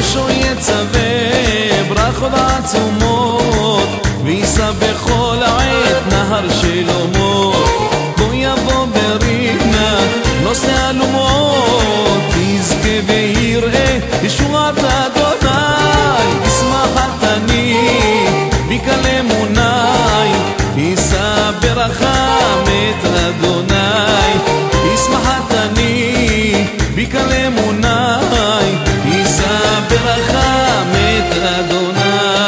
ראשו יצווה ברכות עצומות, ויישא בכל עת נהר שלומות. בוא יבוא ברינה נושא אלומות, יזכה ויראה ישועת אדוני. ישמח אני בקל אמוני, יישא ברחם את אדוני. ישמח אני בקל אמוני, יישא ברחם את אדוני.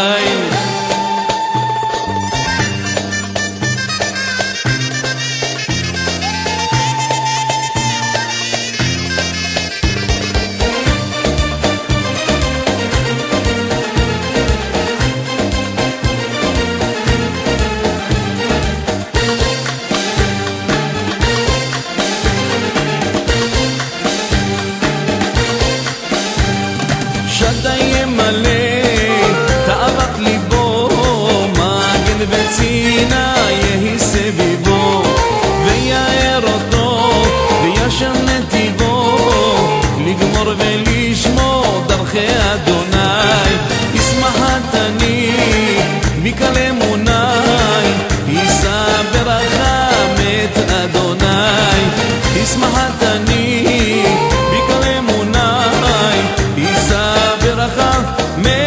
שדי ימלא תאוות ליבו, מגן וצינה יהי סביבו, ויער אותו וישר נתיבו, לגמור ולשמור דרכי אדוני. ישמח אני בקל אמוני, יישא ברחם את אדוני. ישמח אני בקל אמוני, יישא ברחם